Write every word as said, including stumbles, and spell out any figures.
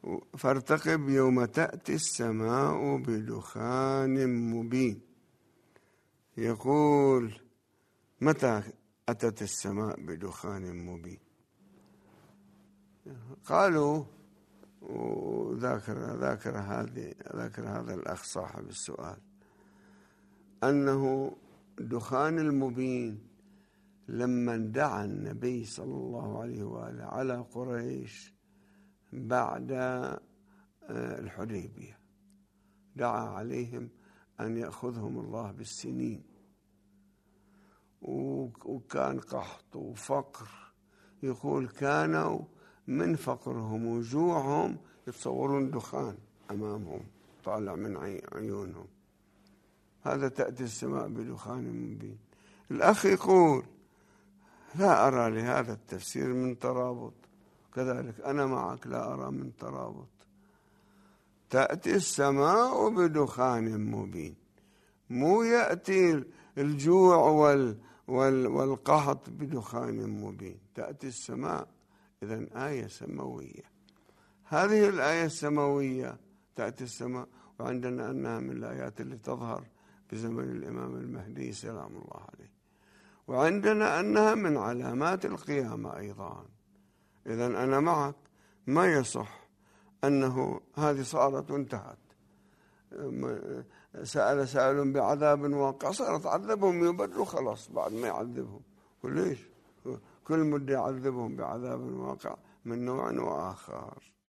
فارتقب يوم تأتي السماء بدخان مبين. يقول متى أتت السماء بدخان مبين؟ قالوا، وذاكر ذاكر هذه ذاكر هذا الأخ صاحب السؤال، أنه دخان المبين لما دعا النبي صلى الله عليه وآله على قريش بعد الحديبية، دعا عليهم أن يأخذهم الله بالسنين، وكان قحط وفقر. يقول كانوا من فقرهم وجوعهم يتصورون دخان أمامهم طالع من عيونهم. هذا تأتي السماء بدخان مبين. الأخ يقول لا أرى لهذا التفسير من ترابط، كذلك أنا معك لا أرى من ترابط. تأتي السماء بدخان مبين، مو يأتي الجوع وال وال والقحط بدخان مبين. تأتي السماء، إذن آية سماوية. هذه الآية السماوية تأتي السماء، وعندنا أنها من الآيات اللي تظهر بزمن الإمام المهدي سلام الله عليه، وعندنا أنها من علامات القيامة أيضا. إذن أنا معك، ما يصح أنه هذه صارت وانتهت. سأل سائل بعذاب واقع، صارت عذبهم يبروا خلاص بعد ما يعذبهم. وليش كل مدة يعذبهم بعذاب واقع من نوع وآخر؟